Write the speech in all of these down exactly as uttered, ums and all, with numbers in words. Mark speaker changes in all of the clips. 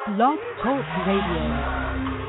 Speaker 1: Blog Talk Radio.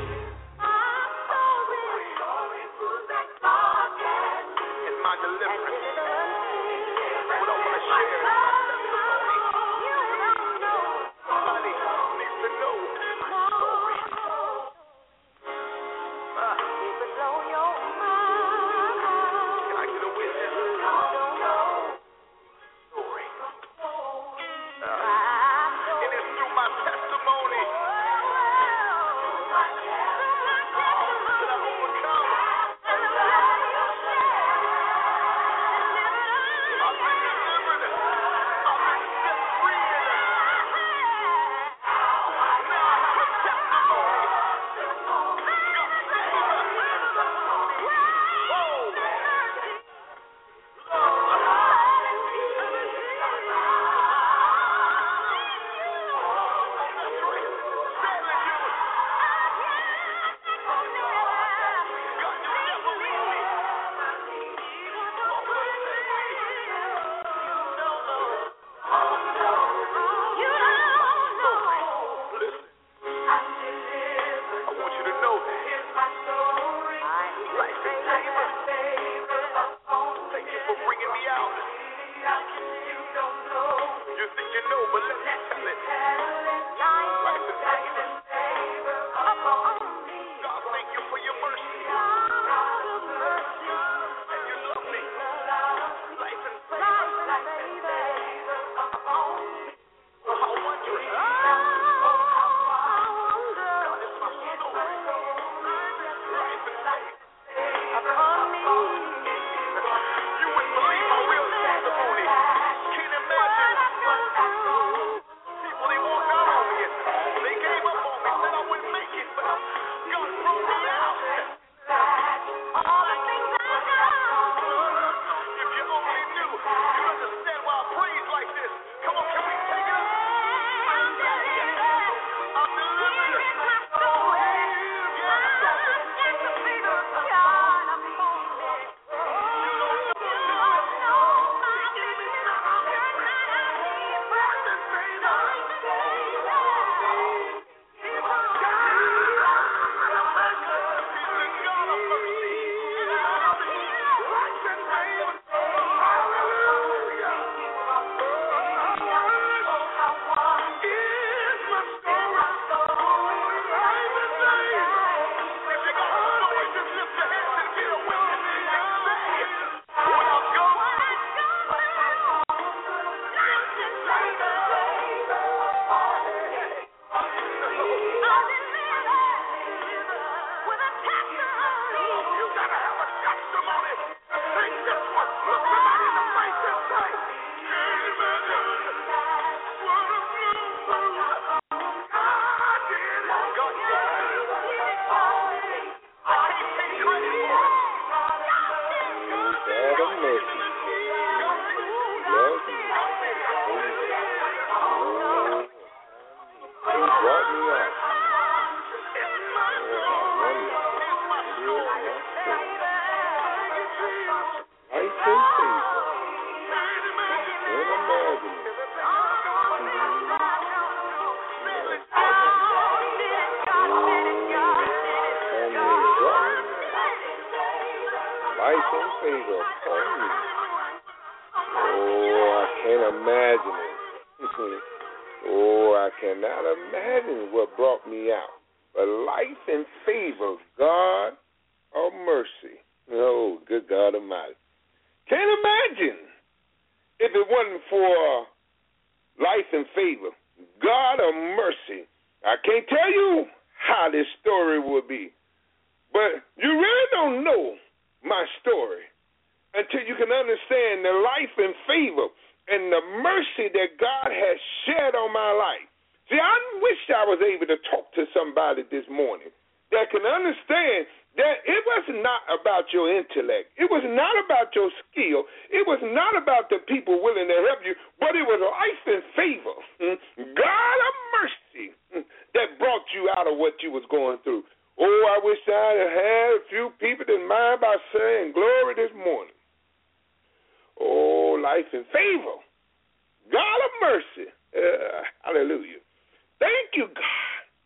Speaker 2: Life and favor. God of mercy. Uh, hallelujah. Thank you, God.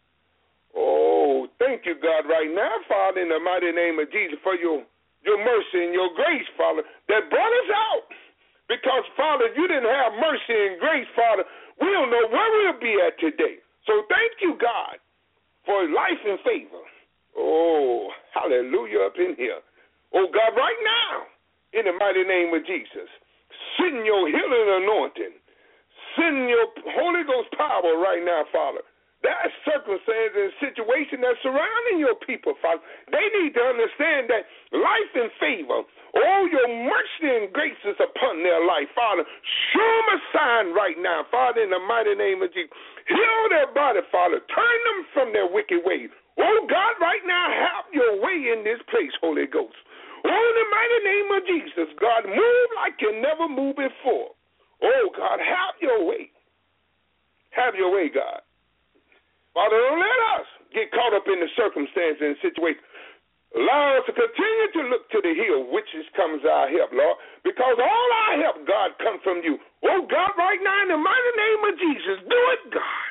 Speaker 2: you, God, right now, Father, in the mighty name of Jesus, for your, your mercy and your grace, Father, that brought us out. Because, Father, if you didn't have mercy and grace, Father, we don't know where we'll be at today. So thank you, God, for life and favor. Oh, hallelujah up in here. Oh, God, right now, in the mighty name of Jesus, send your healing anointing. Send your Holy Ghost power right now, Father. There are circumstances and situations that surrounding your people, Father. They need to understand that life and favor, all your mercy and grace is upon their life, Father. Show them a sign right now, Father, in the mighty name of Jesus. Heal their body, Father. Turn them from their wicked ways. Oh, God, right now, have your way in this place, Holy Ghost. Oh, in the mighty name of Jesus, God, move like you never moved before. Oh, God, have your way. Have your way, God. Father, don't let us get caught up in the circumstances and situations. Allow us to continue to look to the hill, which is comes our help, Lord, because all our help, God, comes from you. Oh, God, right now, in the mighty name of Jesus, do it, God.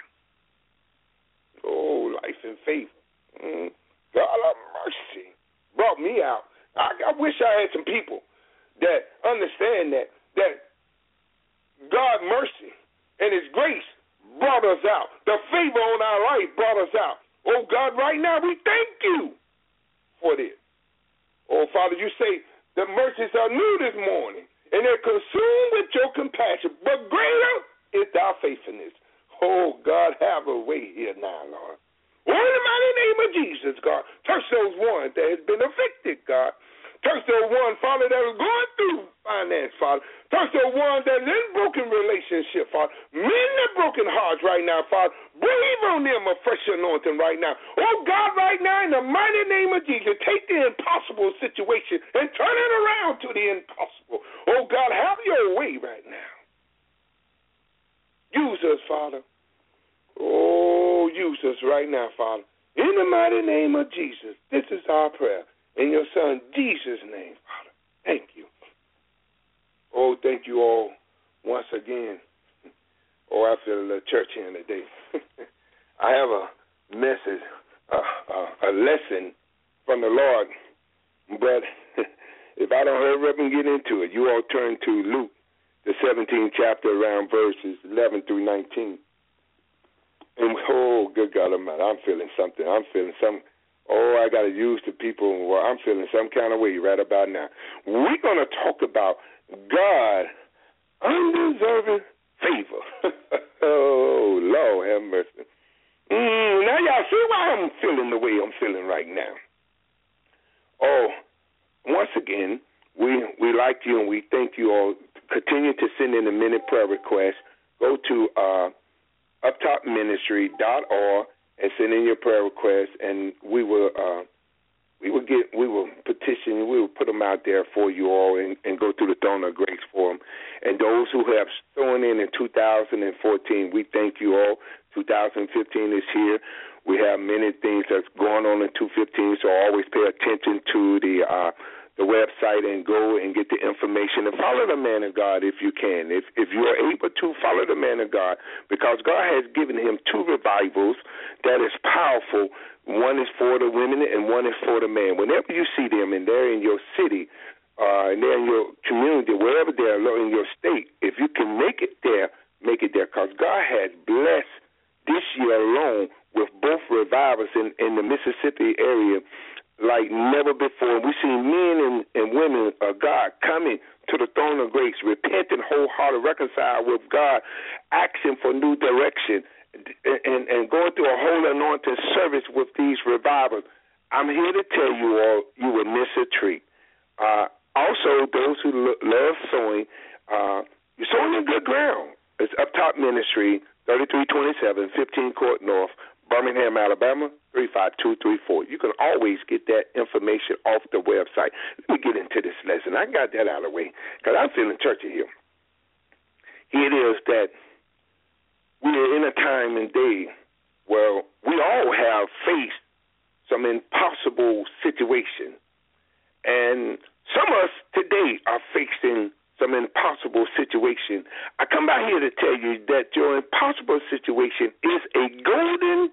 Speaker 2: Oh, life and faith. Mm. God of mercy brought me out. I, I wish I had some people that understand that, that God's mercy and his grace brought us out. The favor on our life brought us out. Oh, God, right now, we thank you for this. Oh, Father, you say the mercies are new this morning, and they're consumed with your compassion, but greater is thy faithfulness. Oh, God, have a way here now, Lord. Oh, in the mighty name of Jesus, God, touch those ones that has been afflicted, God. Touch those ones, Father, that are going through finance, Father. Touch those ones that are in broken relationship, Father. Mend their broken hearts right now, Father. Breathe on them a fresh anointing right now. Oh, God, right now, in the mighty name of Jesus, take the impossible situation and turn it around to the impossible. Oh, God, have your way right now. Use us, Father. Oh, use us right now, Father. In the mighty name of Jesus, this is our prayer. In your Son, Jesus' name, Father. Thank you. Oh, thank you all once again. Oh, I feel a church here today. I have a message, uh, uh, a lesson from the Lord, but if I don't hurry up and get into it, you all turn to Luke, the seventeenth chapter, around verses eleven through nineteen. And, oh, good God Almighty, I'm feeling something. I'm feeling something. Oh, I got to use the people. Well, I'm feeling some kind of way right about now. We're going to talk about God undeserving favor. Oh, Lord have mercy. Mm, now, y'all see why I'm feeling the way I'm feeling right now. Oh, once again, we we like you and we thank you all. Continue to send in a minute prayer request. Go to uh, up top ministry dot org. And send in your prayer requests, and we will uh, we will get we will petition, we will put them out there for you all, and, and go through the throne of grace for them. And those who have thrown in in two thousand fourteen, we thank you all. two thousand fifteen is here. We have many things that's going on in two fifteen, so always pay attention to the uh, the website and go and get the information and follow the man of God if you can. If if you are able to, follow the man of God, because God has given him two revivals that is powerful. One is for the women and one is for the man. Whenever you see them and they're in your city, uh, and they're in your community, wherever they're in your state, if you can make it there, make it there, because God has blessed this year alone with both revivals in, in the Mississippi area like never before. We see men and, and women of God coming to the throne of grace, repenting, wholehearted, reconciled with God, asking for new direction, and, and, and going through a whole anointing service with these revivals. I'm here to tell you all, you will miss a treat. Uh, also, those who lo- love sowing, uh, you're sowing in good ground. It's Up Top Ministry, thirty-three twenty-seven, fifteen Court North, Birmingham, Alabama, three five two three four. You can always get that information off the website. Let me get into this lesson. I got that out of the way because I'm feeling churchy here. Here it is that we are in a time and day where we all have faced some impossible situation. And some of us today are facing some impossible situation. I come by here to tell you that your impossible situation is a golden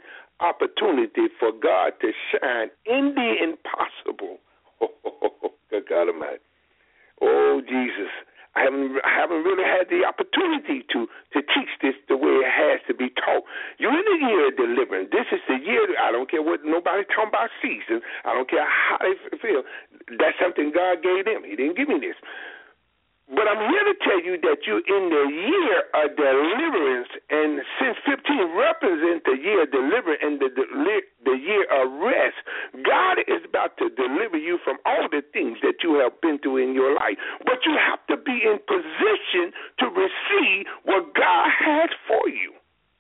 Speaker 2: opportunity for God to shine in the impossible. Oh, good God Almighty. Oh, Jesus. I haven't, I haven't really had the opportunity to, to teach this the way it has to be taught. You're in the year of deliverance. This is the year. I don't care what nobody talking about season. I don't care how they feel. That's something God gave them. He didn't give me this. But I'm here to tell you that you're in the year of deliverance, and since fifteen represents the year of deliverance and the, the, the year of rest, God is about to deliver you from all the things that you have been through in your life. But you have to be in position to receive what God has for you.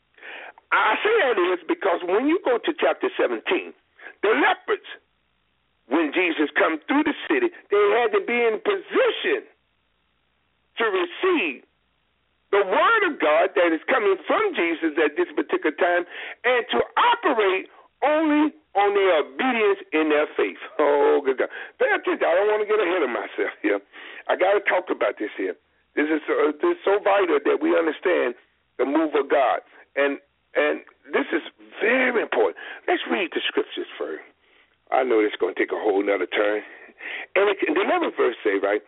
Speaker 2: I say that is because when you go to chapter seventeen, the lepers, when Jesus come through the city, they had to be in position to receive the word of God that is coming from Jesus at this particular time, and to operate only on their obedience in their faith. Oh, good God. Pay attention. I don't want to get ahead of myself here. I got to talk about this here. This is, uh, this is so vital that we understand the move of God. And and this is very important. Let's read the scriptures first. I know it's going to take a whole nother turn. And it, the eleventh verse say, right,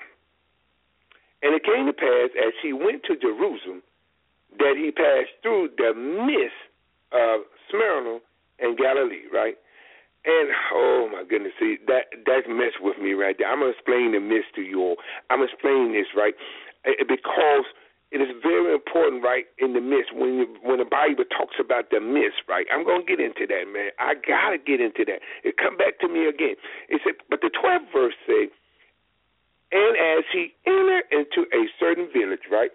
Speaker 2: and it came to pass, as he went to Jerusalem, that he passed through the midst of Smyrna and Galilee, right? And, oh, my goodness, see, that that's messed with me right there. I'm going to explain the midst to you all. I'm going to explain this, right, because it is very important, right, in the midst, when you, when the Bible talks about the midst, right? I'm going to get into that, man. I got to get into that. It come back to me again. It said, but the twelfth verse says, and as he entered into a certain village, right,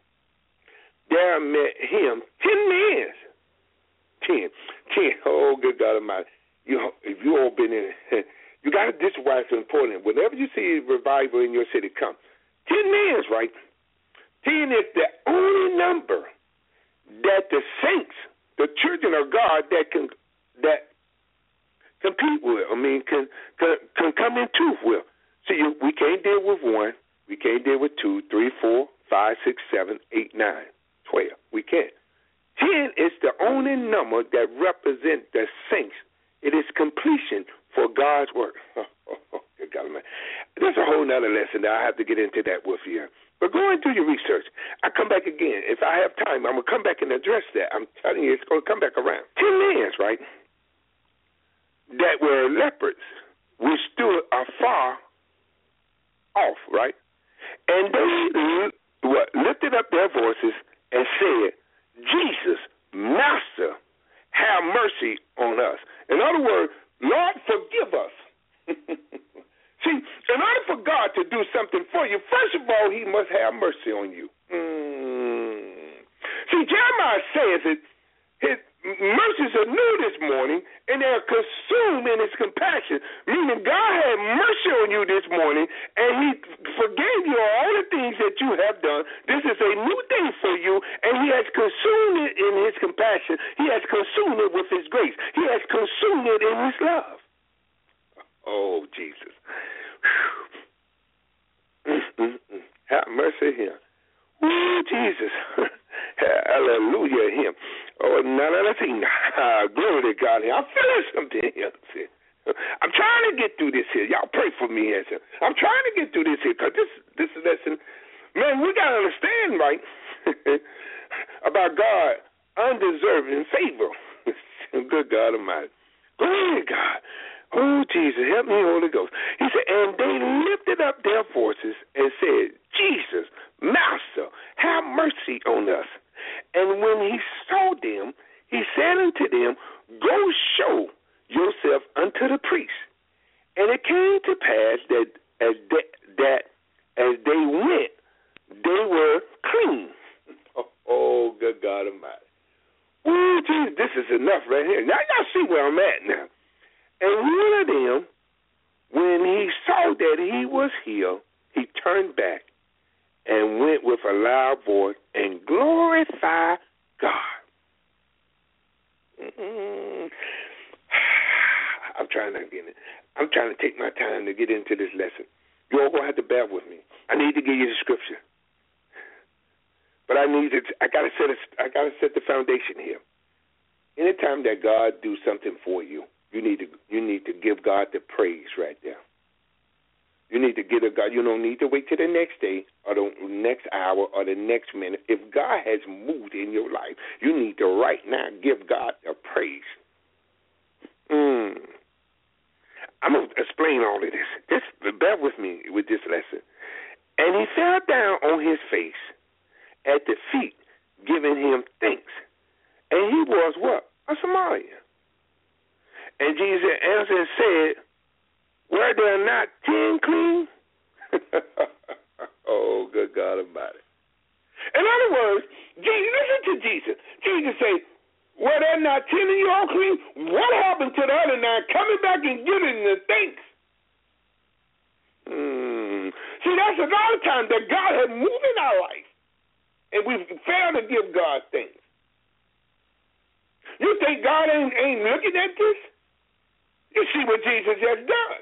Speaker 2: there met him ten men. Ten. Ten. Oh, good God Almighty. You, if you all been in it, you got to, this is why it's important. Whenever you see a revival in your city, come. Ten men, right? Ten is the only number that the saints, the children of God, that can that compete with, I mean, can, can, can come in truth with. See, you, we can't deal with one. We can't deal with two, three, four, five, six, seven, eight, nine, twelve. We can't. Ten is the only number that represents the saints. It is completion for God's work. Oh, oh, oh, God, man. There's a whole other lesson that I have to get into that with you. But go and do your research. I come back again. If I have time, I'm going to come back and address that. I'm telling you, it's going to come back around. Ten men, right, that were lepers, which stood afar off, right? And they what, lifted up their voices and said, Jesus, Master, have mercy on us. In other words, Lord, forgive us. See, in order for God to do something for you, first of all, he must have mercy on you. Mm. See, Jeremiah says it, his mercies are new this morning, and they're consumed in his compassion, meaning God had mercy on you this morning, and he forgave you all the things that you have done. This is a new thing for you, and he has consumed it in his compassion. He has consumed it with his grace. He has consumed it in his love. Oh, Jesus. Mm-mm-mm. Have mercy here. Oh, Jesus. Hallelujah, him. Oh, no, no, no, uh, glory to God here. I'm feeling something here. See? I'm trying to get through this here. Y'all pray for me here. See? I'm trying to get through this here because this, this lesson, man, we got to understand, right, about God undeserving favor. Good God Almighty. Glory to God. Oh, Jesus, help me, Holy Ghost. He said, and they lifted up their voices and said, Jesus, Master, have mercy on us. And when he saw them, he said unto them, go show yourself unto the priest. And it came to pass that as they, that as they went, they were clean. Oh, oh good God Almighty. Oh, Jesus, this is enough right here. Now y'all see where I'm at now. And one of them, when he saw that he was healed, he turned back and went with a loud voice and glorified God. Mm-hmm. I'm trying to get it. I'm trying to take my time to get into this lesson. You all gonna have to bear with me. I need to give you the scripture, but I need to. I gotta set. A, I gotta set the foundation here. anytime that God do something for you, you need to you need to give God the praise right there. You need to give a God. You don't need to wait till the next day or the next hour or the next minute. If God has moved in your life, you need to right now give God the praise. Mm. I'm going to explain all of this. Just bear with me with this lesson. And he fell down on his face at the feet, giving him thanks. And he was what? A Samaritan. And Jesus answered and said, were there not ten clean? Oh, good God Almighty. In other words, Jesus, listen to Jesus. Jesus said, were there not ten of you all clean? What happened to the other nine coming back and giving the thanks? Hmm. See, that's a lot of times that God has moved in our life, and we fail to give God thanks. You think God ain't, ain't looking at this? You see what Jesus has done.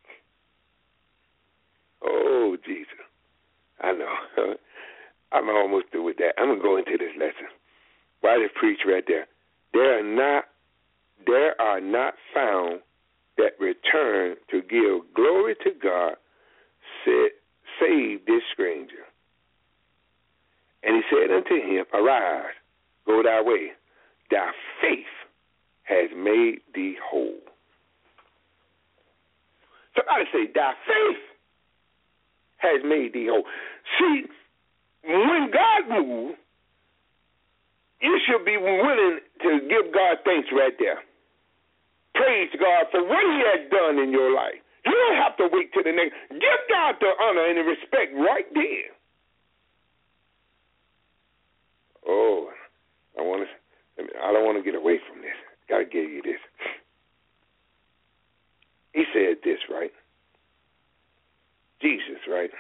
Speaker 2: Oh, Jesus. I know. I'm almost through with that. I'm going to go into this lesson. Why did preach right there? There are not there are not found that return to give glory to God save this stranger. And he said unto him, arise, go thy way. Thy faith has made thee whole. Somebody say, thy faith has made thee whole. See, when God moves, you should be willing to give God thanks right there. Praise God for what he has done in your life. You don't have to wait till the next. Give God the honor and the respect right there. Oh, I want to. I don't want to get away from this. Got to give you this. He said this, right? Jesus, right?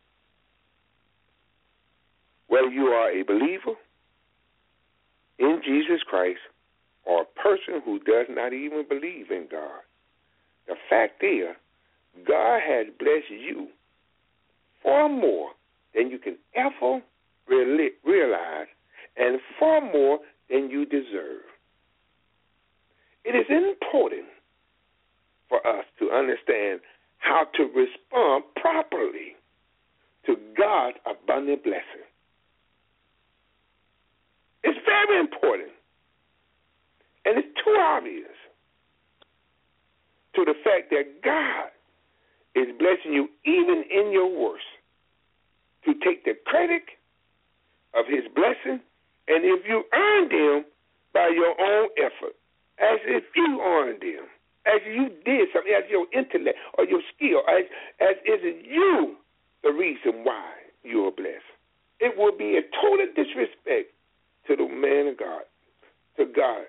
Speaker 2: Whether you are a believer in Jesus Christ or a person who does not even believe in God, the fact is, God has blessed you far more than you can ever realize and far more than you deserve. It is important for us to understand how to respond properly to God's abundant blessing. It's very important. And it's too obvious to the fact that God is blessing you even in your worst to take the credit of his blessing, and if you earned them by your own effort, as if you earned them, as you did something, as your intellect or your skill, as, as is it you the reason why you are blessed. It will be a total disrespect to the man of God, to God.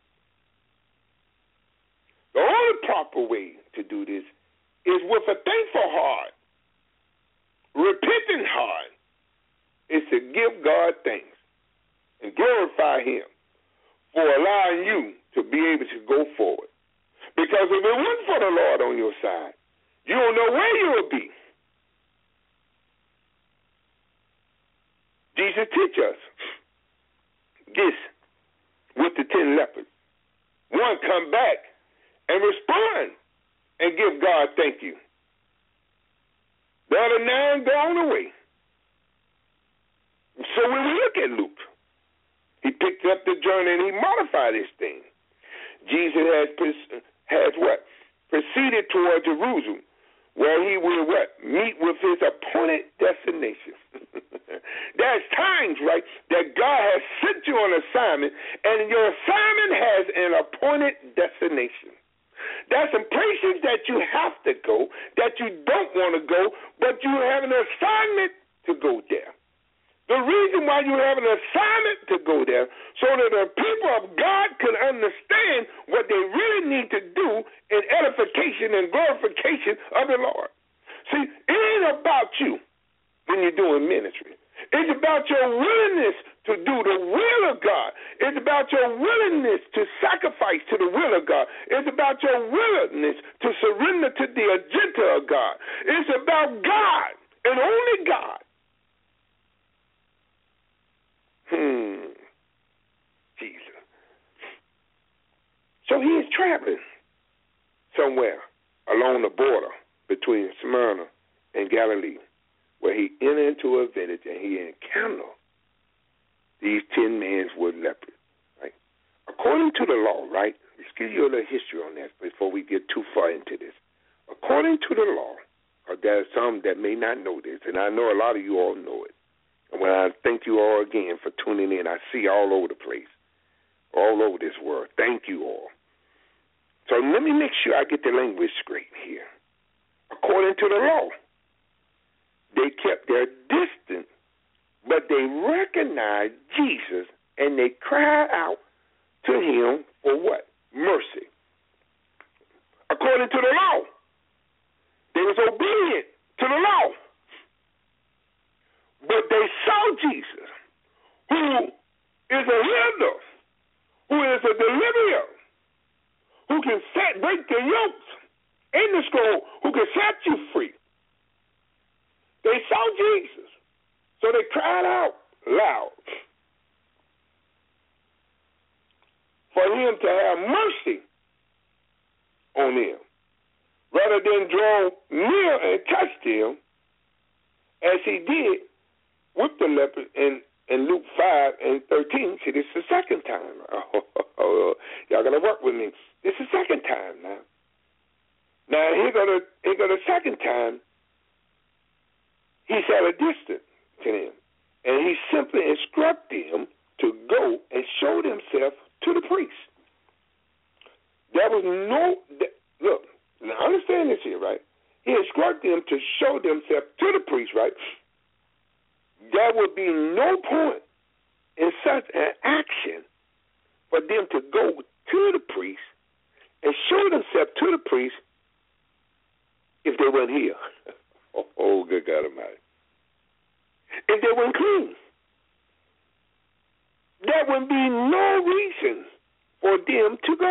Speaker 2: The only proper way to do this is with a thankful heart, repentant heart, is to give God thanks and glorify him for allowing you to be able to go forward. Because if it wasn't for the Lord on your side, you don't know where you would be. Jesus teach us this with the ten lepers. One come back and respond and give God thank you. The other nine gone away. So when we look at Luke, he picked up the journey and he modified this thing. Jesus has has what? Proceeded toward Jerusalem, where he will what? Meet with his appointed destination. There's times, right, that God has sent you on assignment, and your assignment has an appointed destination. There's some places that you have to go that you don't want to go, but you have an assignment to go there. The reason why you have an assignment to go there so that the people of God can understand what they really need to do in edification and glorification of the Lord. See, it ain't about you when you're doing ministry. It's about your willingness to do the will of God. It's about your willingness to sacrifice to the will of God. It's about your willingness to surrender to the agenda of God. It's about God and only God. Hmm. Jesus. traveling somewhere along the border between Smyrna and Galilee, where he entered into a village and he encountered these ten men with lepers. Right? According to the law, right? Let's give you a little history on that before we get too far into this. According to the law, or there are some that may not know this, and I know a lot of you all know it. And when I thank you all again for tuning in, I see all over the place, all over this world. Thank you all. So let me make sure I get the language straight here. According to the law, they kept their distance, but they recognized Jesus, and they cried out to him for what? Mercy. According to the law, they was obedient to the law. But they saw Jesus, who is a healer, who is a deliverer, who can set, break the yokes in the scroll, who can set you free. They saw Jesus, so they cried out loud for him to have mercy on them, rather than draw near and touch them, as he did with the lepers in, in Luke five and thirteen. See, this is the second time. Oh, oh, oh, y'all got to work with me. This is the second time now. Now, here go the, here go the second time. He's at a distance to them, and he simply instructed them to go and show themselves to the priest. There was no, look, now understand this here, right? He instructed them to show themselves to the priest, right? There would be no point in such an action for them to go to the priest and show themselves to the priest if they weren't here. Oh, good God Almighty. If they weren't clean. There would be no reason for them to go.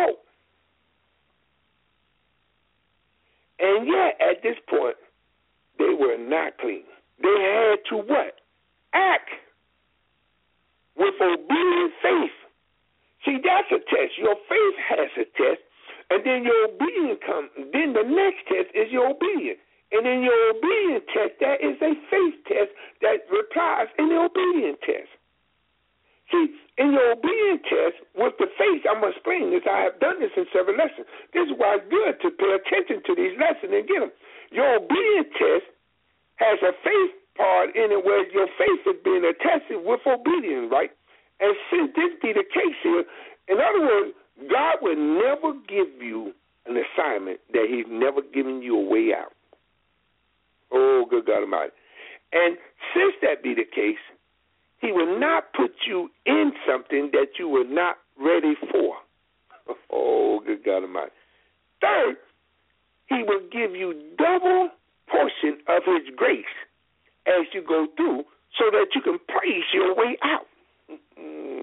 Speaker 2: And yet, at this point, they were not clean. They had to what? Act with obedient faith. See, that's a test. Your faith has a test, and then your obedience comes. Then the next test is your obedience. And in your obedient test, that is a faith test that replies in the obedient test. See, in your obedient test, with the faith, I'm going to explain this. I have done this in several lessons. This is why it's good to pay attention to these lessons and get them. Your obedient test has a faith part in it where your faith is being attested with obedience, right? And since this be the case here, in other words, God will never give you an assignment that he's never given you a way out. Oh, good God Almighty. And since that be the case, he will not put you in something that you were not ready for. Oh, good God Almighty. Third, he will give you double portion of his grace as you go through so that you can praise your way out. Mm-hmm.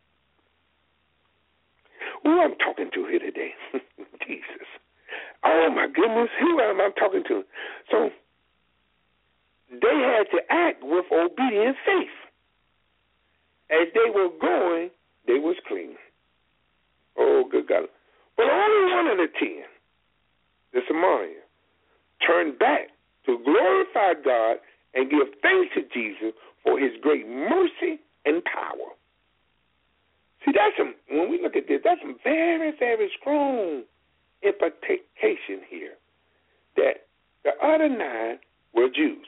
Speaker 2: Who I'm talking to here today? Jesus. Oh, my goodness. Who am I talking to? So they had to act with obedient faith. As they were going, they was clean. Oh, good God. But only one of the ten, the Samaritan, turned back to glorify God and give thanks to Jesus for his great mercy and power. See, that's some, when we look at this, that's some very, very strong implication here that the other nine were Jews.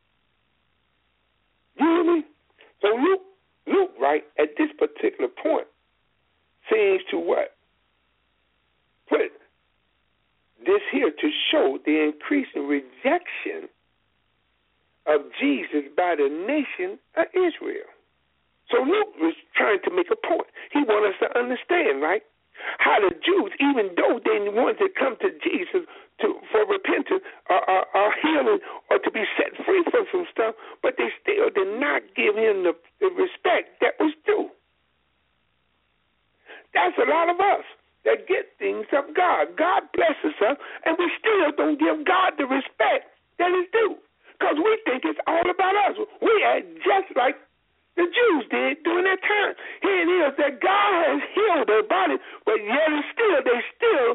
Speaker 2: You hear me? So Luke, Luke, right, at this particular point, seems to what? Put this here to show the increasing rejection of Jesus by the nation of Israel. So Luke was trying to make a point. He wanted us to understand, right, how the Jews, even though they wanted to come to Jesus to, for repentance or, or, or healing or to be set free from some stuff, but they still did not give him the, the respect that was due. That's a lot of us that get things of God. God blesses us, and we still don't give God the respect that is due because we think it's all about us. We act just like the Jews did during that time. Here it is that God has healed their body, but yet and still they still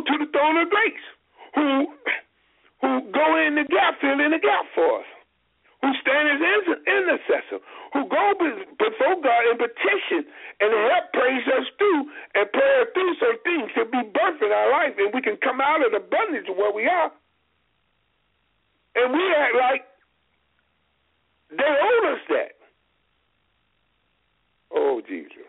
Speaker 2: to the throne of grace, who who go in the gap, fill in the gap for us, who stand as intercessor, who go before God and petition and help praise us through and pray us through some things to be birthed in our life, and we can come out of the abundance of where we are. And we act like they owe us that. Oh, Jesus.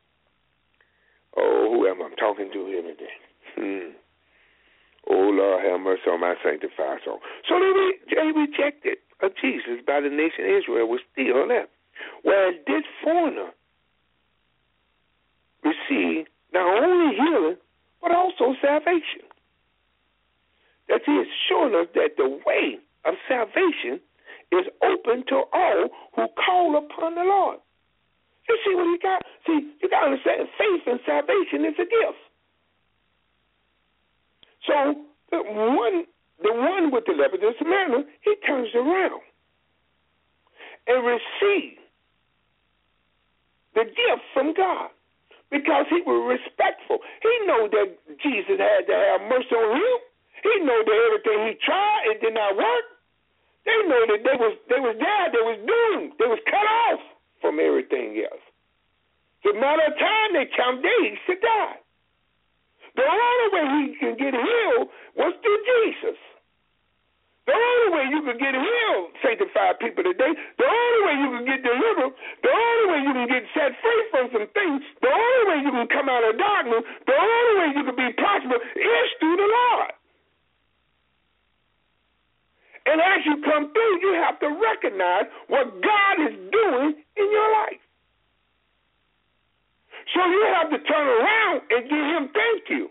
Speaker 2: Oh, who am I talking to here today? Hmm. Oh, Lord, have mercy on my sanctified soul. So they, they rejected of Jesus by the nation of Israel was still left, whereas this foreigner received not only healing, but also salvation. That is showing us that the way of salvation is open to all who call upon the Lord. You see what you got? See, you got to understand, faith and salvation is a gift. So the one, the one with the leper, the Samaritan, he turns around and receives the gift from God because he was respectful. He knew that Jesus had to have mercy on him. He knew that everything he tried, it did not work. They know that they was they was there, they was doomed, they was cut off from everything else. It's a matter of time they count days to die. The only way he can get healed was through Jesus. The only way you can get healed, sanctified people today, the only way you can get delivered, the only way you can get set free from some things, the only way you can come out of darkness, the only way you can be prosperous is through the Lord. And as you come through, you have to recognize what God is doing in your life. So you have to turn around and give him thank you.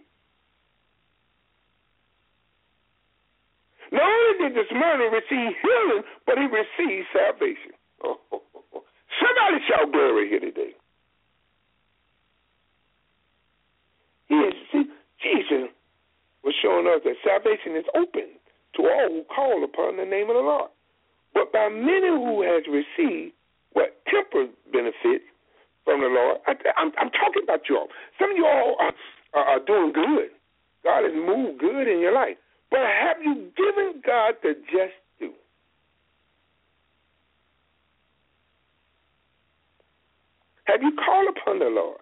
Speaker 2: Not only did this man receive healing, but he received salvation. Oh, oh, oh. Somebody shout glory here today. Yes, see, Jesus was showing us that salvation is open to all who call upon the name of the Lord. But by many who has received what temporary benefits from the Lord, I, I'm, I'm talking about you all. Some of you all are, are, are doing good. God has moved good in your life. But have you given God the just due? Have you called upon the Lord?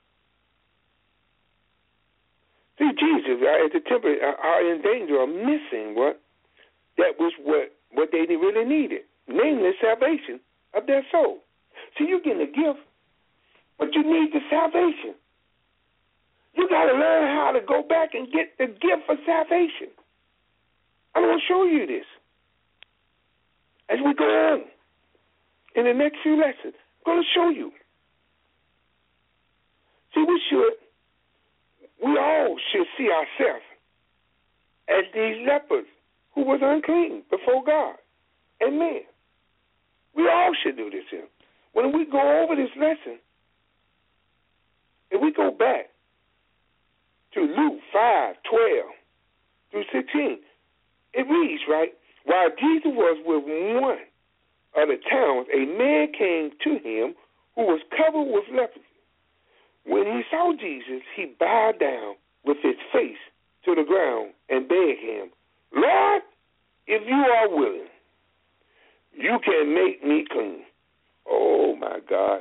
Speaker 2: See, Jesus at the temple are in danger of missing what that was what, what they really needed, namely salvation of their soul. See, you're getting a gift, but you need the salvation. You got to learn how to go back and get the gift of salvation. I'm going to show you this as we go on in the next few lessons. I'm going to show you. See, we should, we all should see ourselves as these lepers who was unclean before God and men. We all should do this here. When we go over this lesson, if we go back to Luke five, twelve through sixteen, it reads, right, while Jesus was with one of the towns, a man came to him who was covered with leprosy. When he saw Jesus, he bowed down with his face to the ground and begged him, Lord, if you are willing, you can make me clean. Oh, my God.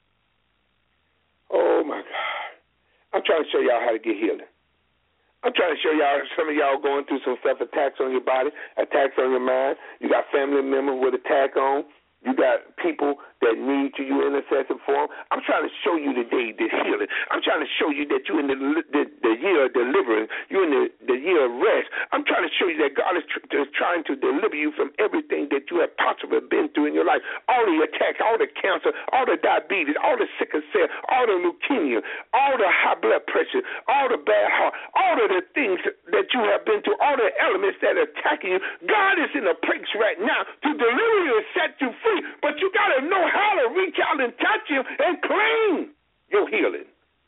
Speaker 2: Oh, my God. I'm trying to show y'all how to get healing. I'm trying to show y'all, some of y'all going through some stuff, attacks on your body, attacks on your mind. You got family members with attack on. You got people that need to you intercessor for them. I'm trying to show you today this healing. I'm trying to show you that you're in the, the, the year of deliverance. You're in the, the year of rest. I'm trying to show you that God is, tr- is trying to deliver you from everything that you have possibly been through in your life. All the attacks, all the cancer, all the diabetes, all the sickle cell, all the leukemia, all the high blood pressure, all the bad heart, all of the things that you have been through, all the elements that are attacking you. God is in a place right now to deliver you and set you free. But you got to know how to reach out and touch him and claim your healing.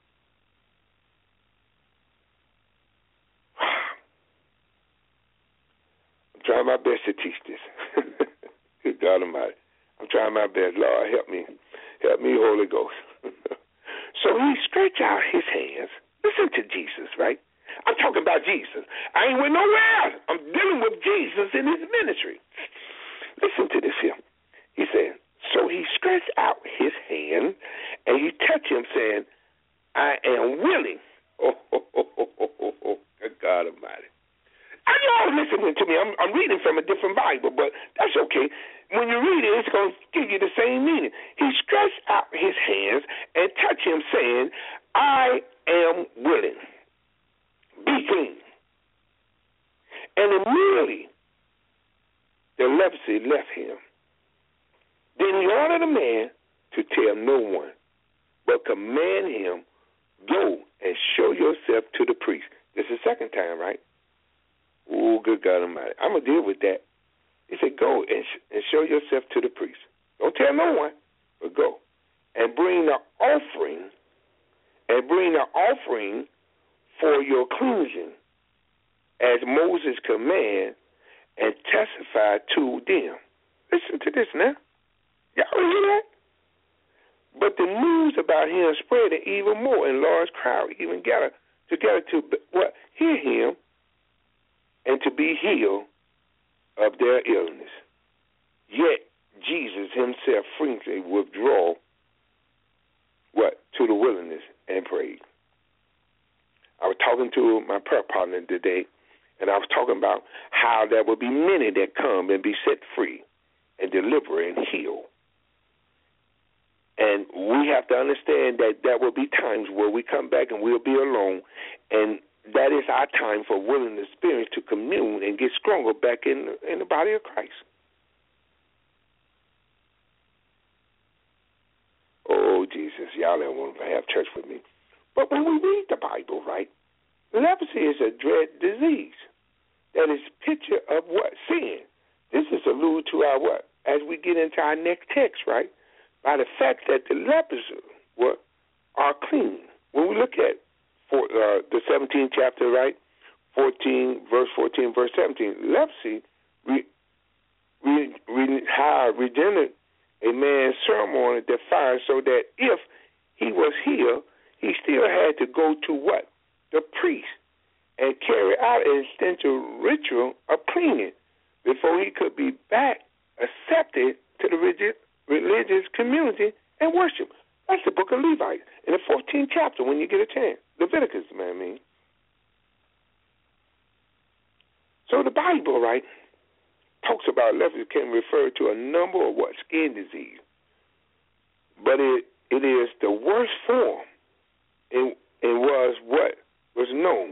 Speaker 2: I'm trying my best to teach this. Good God Almighty. I'm trying my best. Lord, help me. Help me, Holy Ghost. So he stretched out his hands. Listen to Jesus, right? I'm talking about Jesus. I ain't with nowhere else. I'm dealing with Jesus in his ministry. Listen to this here. He said, so he stretched out his hand and he touched him, saying, I am willing. Oh, oh, oh, oh, oh, oh, oh. Good God Almighty. I know you're listening to me. I'm, I'm reading from a different Bible, but that's okay. When you read it, it's going to give you the same meaning. He stretched out his hands and touched him, saying, I am willing. Be clean. And immediately the leprosy left him. Then he ordered the man to tell no one, but command him, go and show yourself to the priest. This is the second time, right? Oh, good God Almighty. I'm going to deal with that. He said, go and, sh- and show yourself to the priest. Don't tell no one, but go. And bring the offering, and bring the offering for your cleansing, as Moses commanded, and testify to them. Listen to this now. Y'all hear that? But the news about him spread even more, and large crowd even gathered together to what hear him and to be healed of their illness. Yet Jesus himself frequently withdraw what to the wilderness and prayed. I was talking to my prayer partner today, and I was talking about how there will be many that come and be set free and deliver and heal. And we have to understand that there will be times where we come back and we'll be alone, and that is our time for willing the Spirit to commune and get stronger back in, in the body of Christ. Oh, Jesus, y'all don't want to have church with me. But when we read the Bible, right, leprosy is a dread disease that is a picture of what? Sin. This is alluded to our what? As we get into our next text, right? By the fact that the lepers were, are clean. When we look at for, uh, the seventeenth chapter, right, fourteen, verse fourteen, verse seventeen, leprosy re, re, re, how regenerate a man's ceremony that fire, so that if he was healed, he still had to go to what? The priest and carry out an extensive ritual of cleaning before he could be back accepted to the rigid religious community and worship. That's the book of Levites in the fourteenth chapter when you get a chance. Leviticus, man, I mean. So the Bible, right, talks about leprosy can refer to a number of what? Skin disease. But it, it is the worst form and, and was what was known.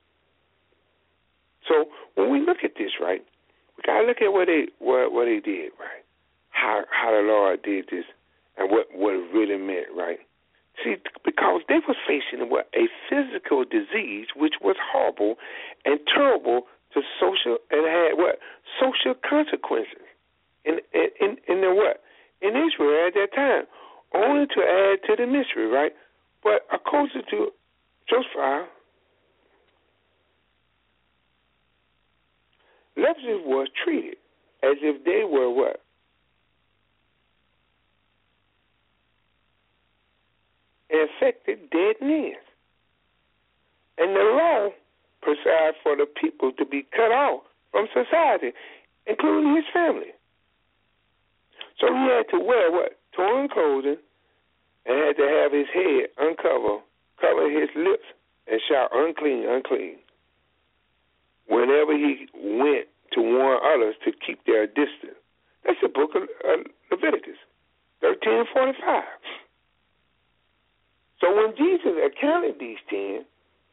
Speaker 2: So when we look at this, right, we got to look at what they, what, what they did, right? How how the Lord did this and what, what it really meant, right? See, because they was facing what? A physical disease which was horrible and terrible to social, and had what? Social consequences in in in the what? In Israel at that time, only to add to the mystery, right? But according to Joseph, leprosy was treated as if they were what? Infected dead men. And the law prescribed for the people to be cut off from society, including his family. So he had to wear what? Torn clothing, and had to have his head uncovered, cover his lips, and shout, unclean, unclean, whenever he went to warn others to keep their distance. That's the book of uh, Leviticus, thirteen forty-five. So when Jesus accounted these ten,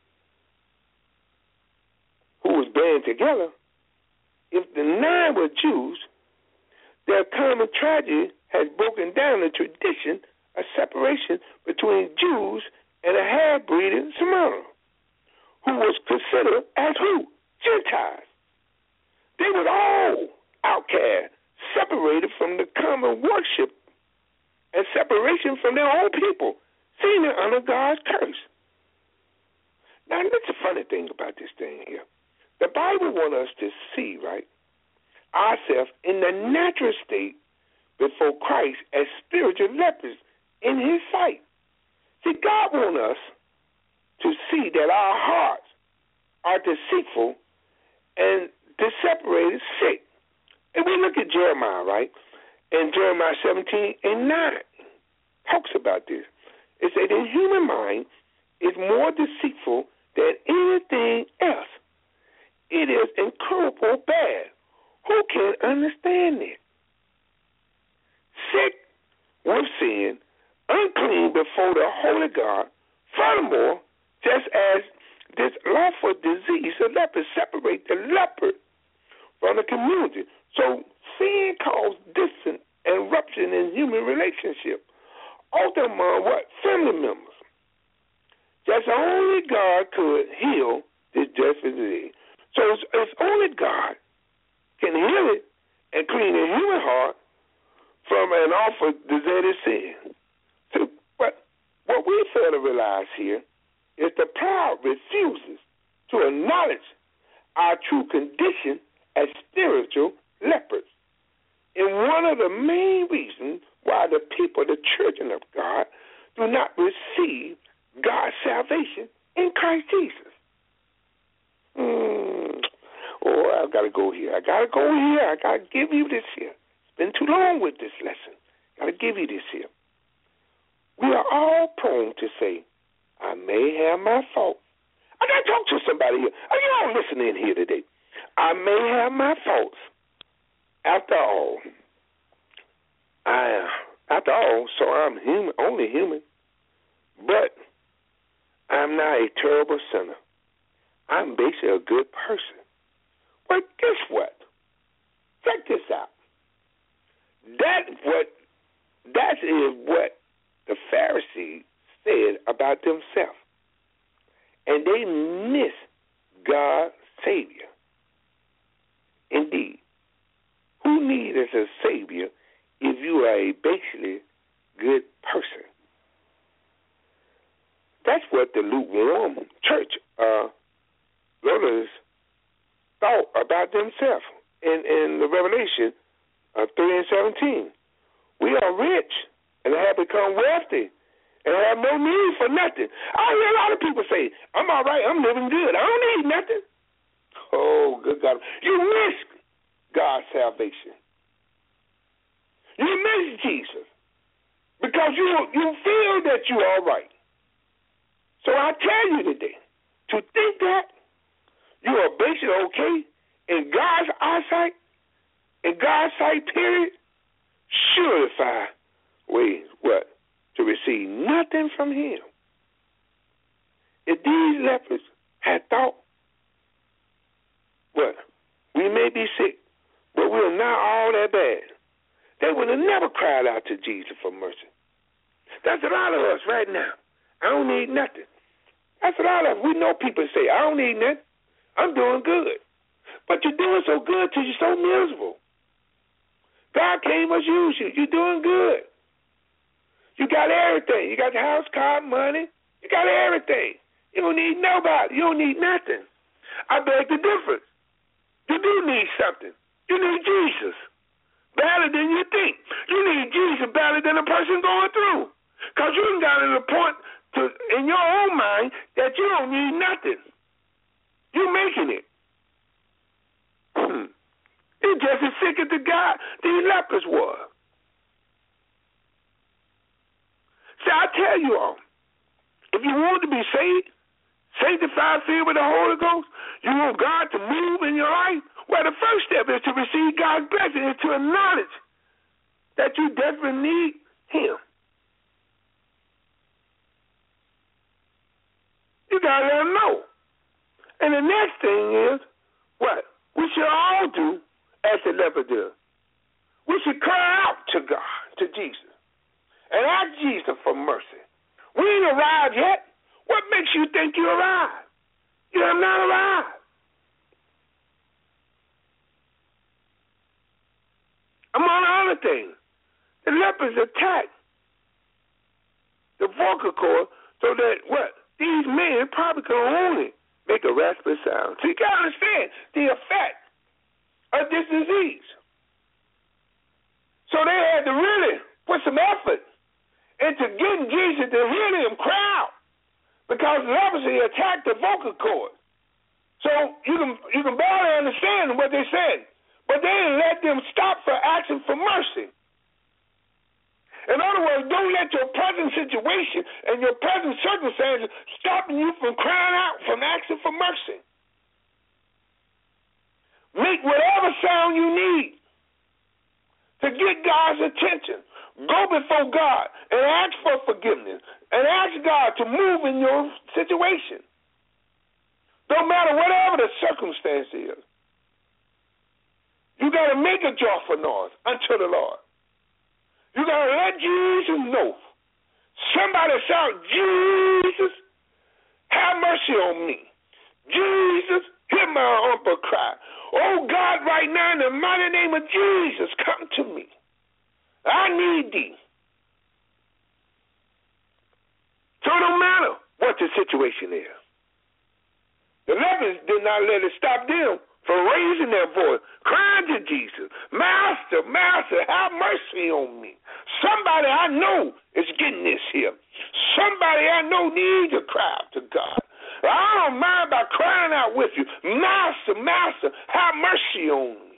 Speaker 2: who was band together, if the nine were Jews, their common tragedy has broken down the tradition of separation between Jews and a half-breed Samaritan, who was considered as who? Gentiles. They were all outcast, separated from the common worship and separation from their own people, seen it under God's curse. Now, that's the funny thing about this thing here. The Bible wants us to see, right, ourselves in the natural state before Christ as spiritual lepers in his sight. See, God wants us to see that our hearts are deceitful and separated sick. And we look at Jeremiah, right? And Jeremiah seventeen and nine talks about this. It said, the human mind is more deceitful than anything else. It is incurable bad. Who can understand it? Sick with sin, unclean before the holy God. Furthermore, just as this lawful disease, the leper separate the leper from the community. So sin caused distance and rupture in human relationship. Often among what? Family members. Just only God could heal this just disease. So it's, it's only God can heal it and clean the human heart from an awful disease sin. So, but what we fail to realize here is the proud refuses to acknowledge our true condition as spiritual lepers. And one of the main reasons why the people, the children of God, do not receive God's salvation in Christ Jesus. Mm. Oh, I've got to go here. I got to go here. I got to give you this here. It's been too long with this lesson. Got to give you this here. We are all prone to say, I may have my faults. I got to talk to somebody here. Are you all listening here today? I may have my faults. After all, I after all, so I'm human, only human. But I'm not a terrible sinner. I'm basically a good person. But guess what? Check this out. That what that is what the Pharisees said about themselves. And they miss God's Savior. Indeed, who needs a Savior if you are a basically good person? That's what the lukewarm church uh, leaders thought about themselves in, in the Revelation uh, three and seventeen. We are rich and have become wealthy and have no need for nothing. I hear a lot of people say, I'm all right, I'm living good. I don't need nothing. Oh, good God. You miss God's salvation. You miss Jesus because you you feel that you're all right. So I tell you today, to think that you are basically okay in God's eyesight, in God's sight, period, surefy ways what? To receive nothing from Him. If these lepers had thought, what? We may be sick, but we're not all that bad. They would have never cried out to Jesus for mercy. That's a lot of us right now. I don't need nothing. That's a lot of us. We know people say, I don't need nothing. I'm doing good. But you're doing so good till you're so miserable. God came to use you. You're doing good. You got everything. You got the house, car, money. You got everything. You don't need nobody. You don't need nothing. I beg the difference. You do need something. You need Jesus. Better than you think. You need Jesus better than a person going through. Because you got to the point to, in your own mind that you don't need nothing. You're making it. You're just as sick as the guy these lepers were. See, I tell you all, if you want to be saved, sanctified, filled with the Holy Ghost, you want God to move in your life, well, the first step is to receive God's blessing, is to acknowledge that you desperately need Him. You got to let Him know. And the next thing is, what? We should all do as the leper did. We should cry out to God, to Jesus, and ask Jesus for mercy. We ain't arrived yet. What makes you think you arrived? You have not arrived. Among other things, the lepers attacked the vocal cord so that what? These men probably could only make a raspy sound. So you got to understand the effect of this disease. So they had to really put some effort into getting Jesus to hear them cry out because leprosy attacked the vocal cord. So you can you can barely understand what they said, but they didn't let them stop for asking for mercy. In other words, don't let your present situation and your present circumstances stopping you from crying out, from asking for mercy. Make whatever sound you need to get God's attention. Go before God and ask for forgiveness and ask God to move in your situation. No matter whatever the circumstance is, you got to make a joyful noise unto the Lord. You got to let Jesus know. Somebody shout, Jesus, have mercy on me. Jesus, hear my humble cry. Oh, God, right now, in the mighty name of Jesus, come to me. I need thee. So it don't matter what the situation is. The lepers did not let it stop them from raising their voice, crying to Jesus, Master, Master, have mercy on me. Somebody I know is getting this here. Somebody I know needs to cry out to God. I don't mind by crying out with you, Master, Master, have mercy on me.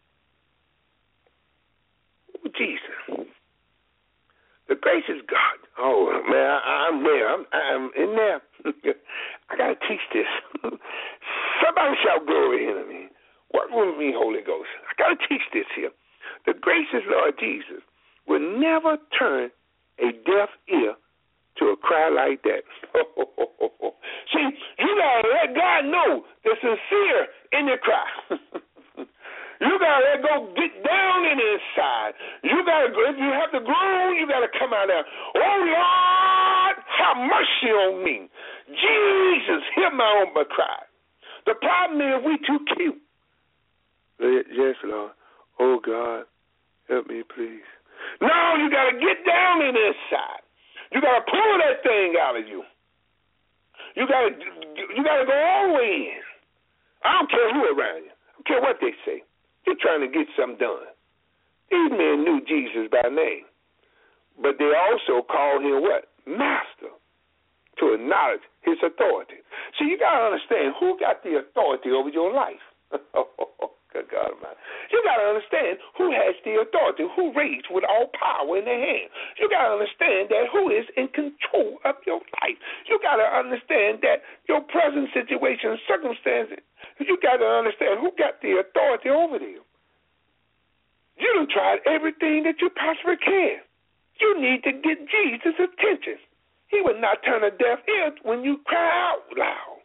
Speaker 2: Oh, Jesus. The gracious God. Oh, man, I, I'm there. I'm, I'm in there. I got to teach this. Somebody shout glory in me. Work with me, Holy Ghost. I got to teach this here. The gracious Lord Jesus will never turn a deaf ear to a cry like that. See, you got to let God know the sincere in your cry. You got to let go, get down in the inside. You got to, if you have to groan, you got to come out there. Oh, Lord, have mercy on me. Jesus, hear my humble cry. The problem is we too cute. Yes, Lord. Oh, God, help me, please. No, you got to get down in the inside. You got to pull that thing out of you. You got to, you got to go all the way in. I don't care who around you. I don't care what they say. You're trying to get something done. These men knew Jesus by name, but they also called him what? Master, to acknowledge his authority. So you got to understand who got the authority over your life. Good God Almighty. You got to understand who has the authority, who reigns with all power in their hand. You got to understand that who is in control of your life. You got to understand that your present situation, circumstances, you got to understand who got the authority over them. You done tried everything that you possibly can. You need to get Jesus' attention. He would not turn a deaf ear when you cry out loud.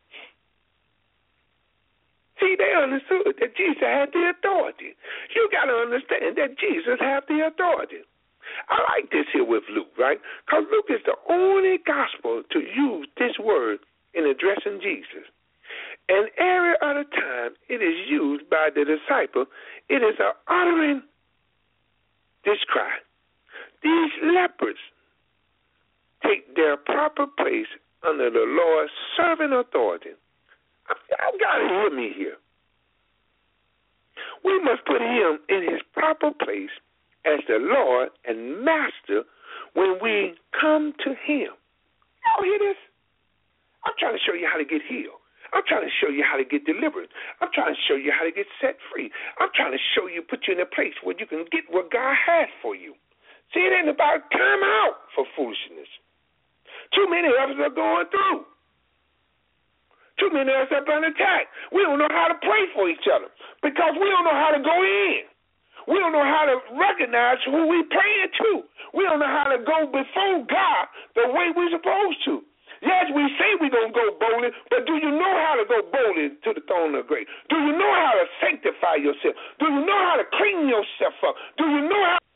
Speaker 2: See, they understood that Jesus had the authority. You got to understand that Jesus had the authority. I like this here with Luke, right? Because Luke is the only gospel to use this word in addressing Jesus. And every other time it is used by the disciple, it is a uttering this cry. These lepers take their proper place under the Lord's servant authority. I've got to hear me here. We must put him in his proper place as the Lord and Master when we come to him. Y'all hear this? I'm trying to show you how to get healed. I'm trying to show you how to get delivered. I'm trying to show you how to get set free. I'm trying to show you, put you in a place where you can get what God has for you. See, it ain't about time out for foolishness. Too many of us are going through. Too many of us are under attack. We don't know how to pray for each other because we don't know how to go in. We don't know how to recognize who we praying to. We don't know how to go before God the way we're supposed to. Yes, we say we're going to go boldly, but do you know how to go boldly to the throne of grace? Do you know how to sanctify yourself? Do you know how to clean yourself up? Do you know how